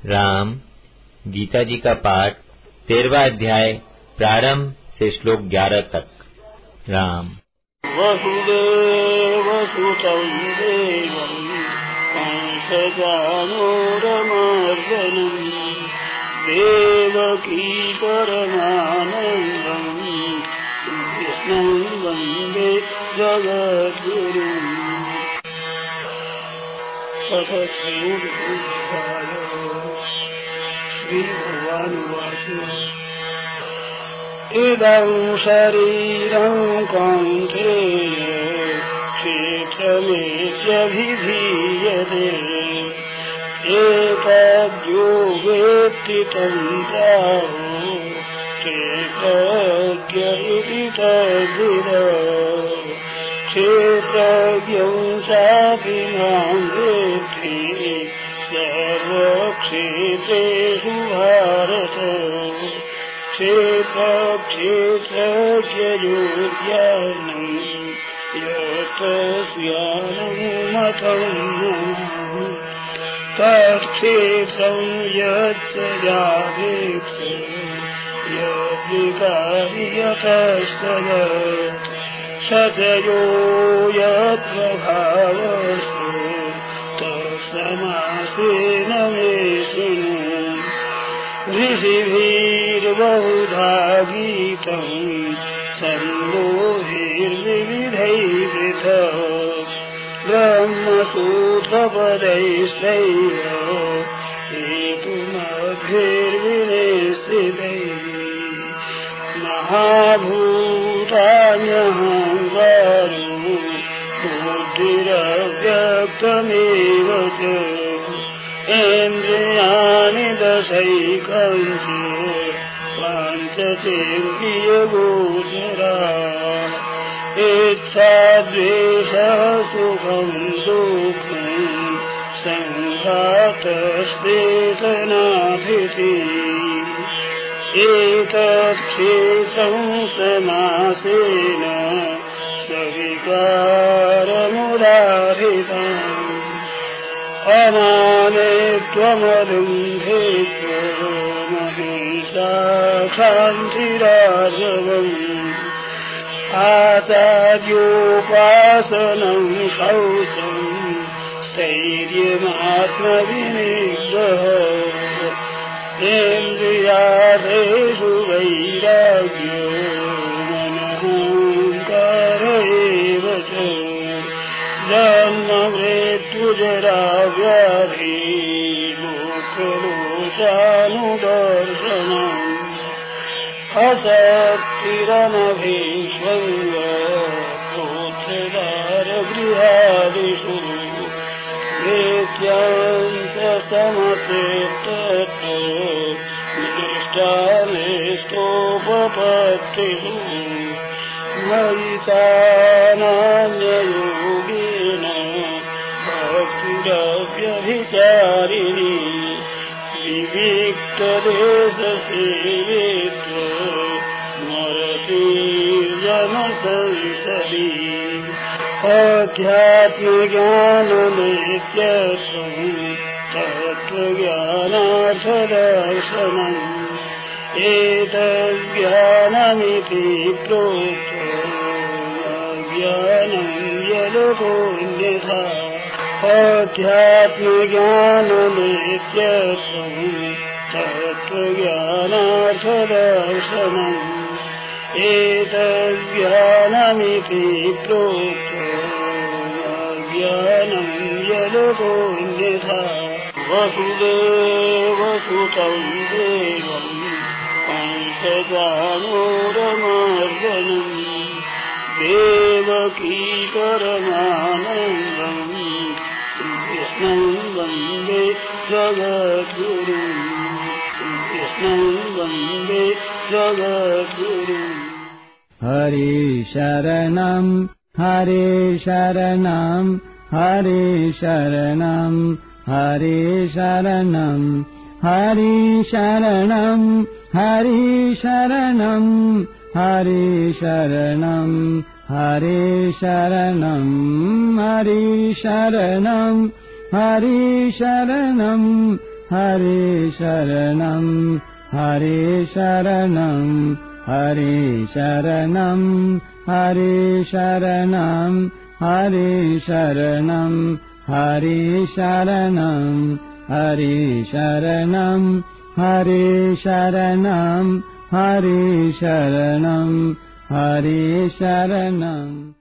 राम। गीता जी का पाठ 13वां अध्याय प्रारंभ से श्लोक 11 तक। राम। वसुदेवसुतं देवं कंसचाणूरमर्दनं देवकी परमानन्दं कृष्णं वन्दे जगद्गुरुम्। श्रीभगवानुवाच इदं शरीरं कौन्तेय क्षेत्रमेत्यभिधीयते एतद्यो वेत्ति तं प्राहुः क्षेत्रज्ञ इति तद्विदः। क्षेत्रज्ञं चापि मां वेत्ति सर्वक्षेत्रेषु भारत। क्षेत्रज्ञयोर्ज्ञानं यतस्यानं मतं तत्क्षेत्रं यच्च यावेत् यद्विकारि यतस्तत् स च यो यत्प्रभावस्तु तत्समासेन मे शृणु। ऋषिभिर्बहुधा गीतं छन्दोभिर्विविधैः पृथक् ब्रह्मसूत्रपदैश्चैव हेतुमद्भिर्विनिश्चितैः। महाभूतान्यहङ्कारो बुद्धिरव्यक्तमेव च इन्द्रियाणि दशैकञ्च पञ्चचेन्द्रियगोचराः। इच्छा द्वेषः सुखं दुःखं सङ्घातस्तेषनाभिः। एतत्क्षेत्रं समासेन सविकारमुदाहृतम्। अमानित्वमदम्भित्वमहिंसा क्षान्तिरार्जवम् आचार्योपासनं शौचं स्थैर्यमात्मविनिग्रहः। इन्द्रियार्थेषु वैराग्यो मनहङ्कार एव च। जन्ममृत्युजराव्याधि मोक्षदोषानुदर्शनम्। असक्तिरनभीष्वङ्ग पुत्रदारगृहादिषु नित्यञ्च समतीर्थतो निष्ठानिष्ठोपपत्तिषु। मयितानान्ययोगेन भक्तिरव्यभिचारिणी विविक्तदेशसेवित्व स्मरतीर्जनसंसदि। अध्यात्मज्ञाननित्यत्वं तत्त्वज्ञानार्थदर्शनम्। एतज्ज्ञानमिति प्रोक्तज्ञानं यदतोऽन्यथा। अध्यात्मज्ञाननित्यत्वं तत्त्वज्ञानार्थदर्शनम्। एतज्ज्ञानमिति प्रोक्तज्ञानं यदतोऽन्यथा। वसुदेवसुतं देवं कंसचाणूरमर्दनं देवकी परमानन्दं कृष्णं वन्दे जगद्गुरुम्। कृष्णं वन्दे जगद्गुरुम्। हरे शरणं हरे शरणं हरे शरणं हरे शरणं हरे शरणं हरे शरणं हरे शरणं हरे शरणं हरे शरणं हरे शरणं हरे शरणं हरे शरणं हरे शरणं हरे शरणं हरे शरणं हरे शरणं हरे शरणं हरे शरणं हरे शरणं हरे शरणं